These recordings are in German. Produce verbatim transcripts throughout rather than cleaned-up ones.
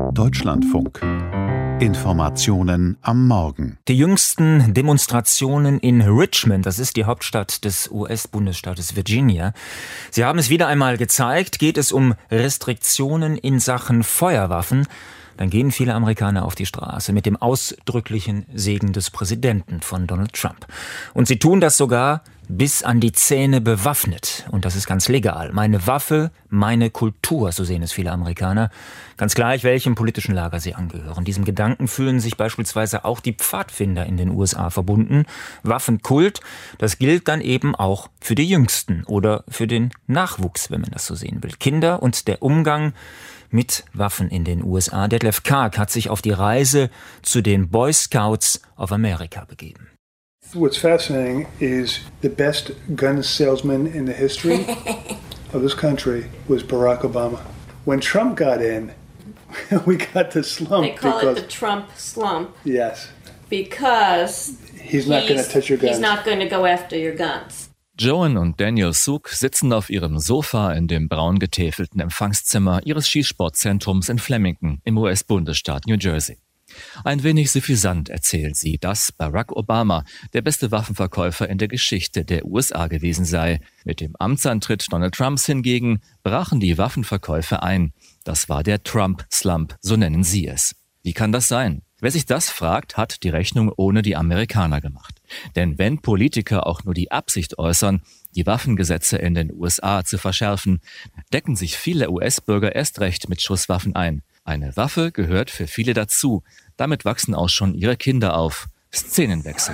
Deutschlandfunk. Informationen am Morgen. Die jüngsten Demonstrationen in Richmond, das ist die Hauptstadt des U S-Bundesstaates Virginia. Sie haben es wieder einmal gezeigt, geht es um Restriktionen in Sachen Feuerwaffen, dann gehen viele Amerikaner auf die Straße mit dem ausdrücklichen Segen des Präsidenten von Donald Trump. Und sie tun das sogar bis an die Zähne bewaffnet. Und das ist ganz legal. Meine Waffe, meine Kultur, so sehen es viele Amerikaner. Ganz gleich, welchem politischen Lager sie angehören. Diesem Gedanken fühlen sich beispielsweise auch die Pfadfinder in den U S A verbunden. Waffenkult, das gilt dann eben auch für die Jüngsten oder für den Nachwuchs, wenn man das so sehen will. Kinder und der Umgang mit Waffen in den U S A. Detlef Karg hat sich auf die Reise zu den Boy Scouts of America begeben. What's fascinating is the best gun salesman in the history of this country was Barack Obama. When Trump got in, we got the slump. They call because, it the Trump slump. Yes. Because he's not going to touch your guns. He's not going to go after your guns. Joan und Daniel Suk sitzen auf ihrem Sofa in dem braun getäfelten Empfangszimmer ihres Schießsportzentrums in Flemington im U S-Bundesstaat New Jersey. Ein wenig suffisant erzählt sie, dass Barack Obama der beste Waffenverkäufer in der Geschichte der U S A gewesen sei. Mit dem Amtsantritt Donald Trumps hingegen brachen die Waffenverkäufe ein. Das war der Trump-Slump, so nennen sie es. Wie kann das sein? Wer sich das fragt, hat die Rechnung ohne die Amerikaner gemacht. Denn wenn Politiker auch nur die Absicht äußern, die Waffengesetze in den U S A zu verschärfen, decken sich viele U S-Bürger erst recht mit Schusswaffen ein. Eine Waffe gehört für viele dazu. Damit wachsen auch schon ihre Kinder auf. Szenenwechsel.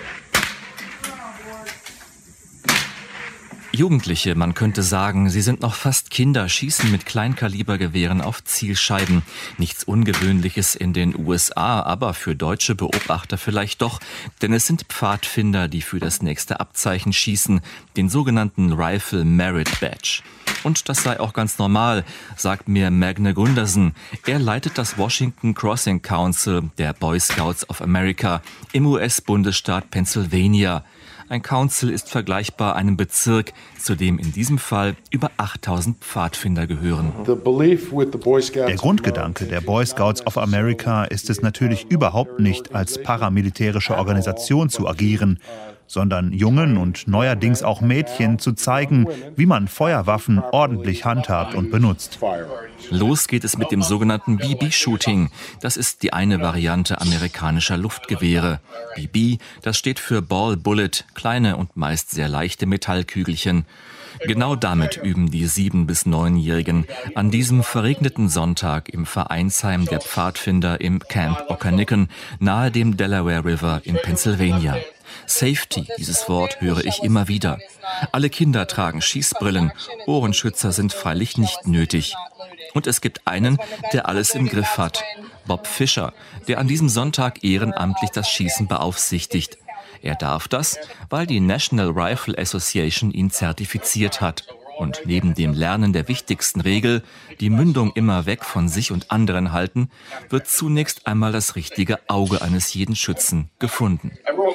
Jugendliche, man könnte sagen, sie sind noch fast Kinder, schießen mit Kleinkalibergewehren auf Zielscheiben. Nichts Ungewöhnliches in den U S A, aber für deutsche Beobachter vielleicht doch. Denn es sind Pfadfinder, die für das nächste Abzeichen schießen, den sogenannten Rifle Merit Badge. Und das sei auch ganz normal, sagt mir Magne Gundersen. Er leitet das Washington Crossing Council der Boy Scouts of America im U S-Bundesstaat Pennsylvania. Ein Council ist vergleichbar einem Bezirk, zu dem in diesem Fall über achttausend Pfadfinder gehören. Der Grundgedanke der Boy Scouts of America ist es natürlich überhaupt nicht, als paramilitärische Organisation zu agieren, sondern Jungen und neuerdings auch Mädchen zu zeigen, wie man Feuerwaffen ordentlich handhabt und benutzt. Los geht es mit dem sogenannten B B-Shooting. Das ist die eine Variante amerikanischer Luftgewehre. B B, das steht für Ball Bullet, kleine und meist sehr leichte Metallkügelchen. Genau damit üben die sieben- bis neunjährigen an diesem verregneten Sonntag im Vereinsheim der Pfadfinder im Camp Okanogan nahe dem Delaware River in Pennsylvania. Safety, dieses Wort höre ich immer wieder. Alle Kinder tragen Schießbrillen, Ohrenschützer sind freilich nicht nötig. Und es gibt einen, der alles im Griff hat. Bob Fischer, der an diesem Sonntag ehrenamtlich das Schießen beaufsichtigt. Er darf das, weil die National Rifle Association ihn zertifiziert hat. Und neben dem Lernen der wichtigsten Regel, die Mündung immer weg von sich und anderen halten, wird zunächst einmal das richtige Auge eines jeden Schützen gefunden.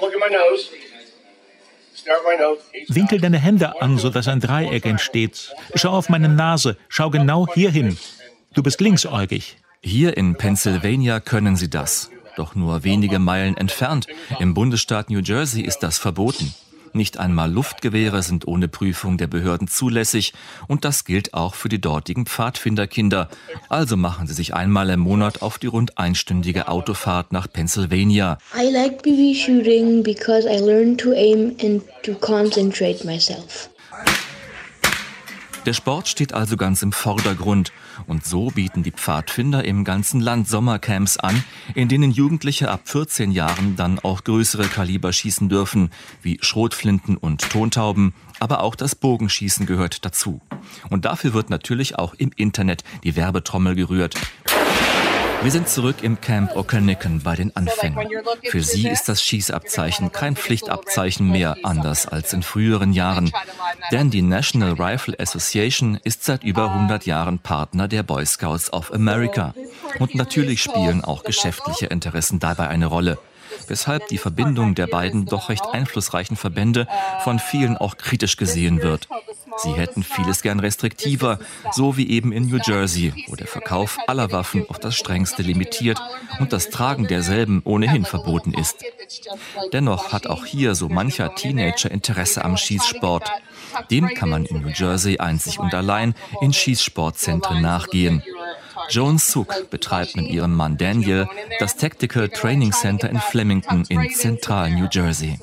Winkel deine Hände an, sodass ein Dreieck entsteht. Schau auf meine Nase, schau genau hierhin. Du bist linksäugig. Hier in Pennsylvania können sie das. Doch nur wenige Meilen entfernt, im Bundesstaat New Jersey, ist das verboten. Nicht einmal Luftgewehre sind ohne Prüfung der Behörden zulässig. Und das gilt auch für die dortigen Pfadfinderkinder. Also machen sie sich einmal im Monat auf die rund einstündige Autofahrt nach Pennsylvania. I like B B shooting because I learned to aim and to concentrate myself. Der Sport steht also ganz im Vordergrund. Und so bieten die Pfadfinder im ganzen Land Sommercamps an, in denen Jugendliche ab vierzehn Jahren dann auch größere Kaliber schießen dürfen, wie Schrotflinten und Tontauben. Aber auch das Bogenschießen gehört dazu. Und dafür wird natürlich auch im Internet die Werbetrommel gerührt. Wir sind zurück im Camp Okanogan bei den Anfängern. Für sie ist das Schießabzeichen kein Pflichtabzeichen mehr, anders als in früheren Jahren. Denn die National Rifle Association ist seit über hundert Jahren Partner der Boy Scouts of America. Und natürlich spielen auch geschäftliche Interessen dabei eine Rolle. Weshalb die Verbindung der beiden doch recht einflussreichen Verbände von vielen auch kritisch gesehen wird. Sie hätten vieles gern restriktiver, so wie eben in New Jersey, wo der Verkauf aller Waffen auf das Strengste limitiert und das Tragen derselben ohnehin verboten ist. Dennoch hat auch hier so mancher Teenager Interesse am Schießsport. Dem kann man in New Jersey einzig und allein in Schießsportzentren nachgehen. Joan Suk betreibt mit ihrem Mann Daniel das Tactical Training Center in Flemington in zentralen New Jersey.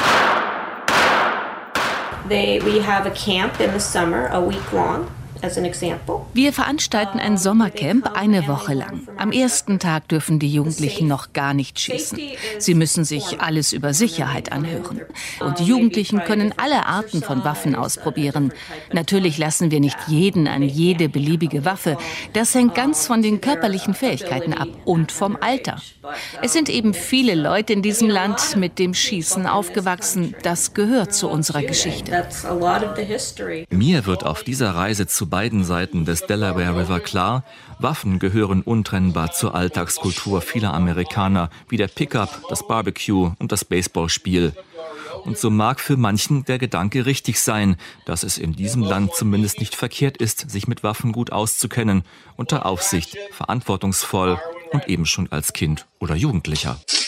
They, we have a camp in the summer, a week long. As an example. Wir veranstalten ein Sommercamp eine Woche lang. Am ersten Tag dürfen die Jugendlichen noch gar nicht schießen. Sie müssen sich alles über Sicherheit anhören. Und die Jugendlichen können alle Arten von Waffen ausprobieren. Natürlich lassen wir nicht jeden an jede beliebige Waffe. Das hängt ganz von den körperlichen Fähigkeiten ab und vom Alter. Es sind eben viele Leute in diesem Land mit dem Schießen aufgewachsen. Das gehört zu unserer Geschichte. Mir wird auf dieser Reise zu beiden Seiten des Delaware River klar, Waffen gehören untrennbar zur Alltagskultur vieler Amerikaner, wie der Pickup, das Barbecue und das Baseballspiel. Und so mag für manchen der Gedanke richtig sein, dass es in diesem Land zumindest nicht verkehrt ist, sich mit Waffen gut auszukennen, unter Aufsicht, verantwortungsvoll und eben schon als Kind oder Jugendlicher.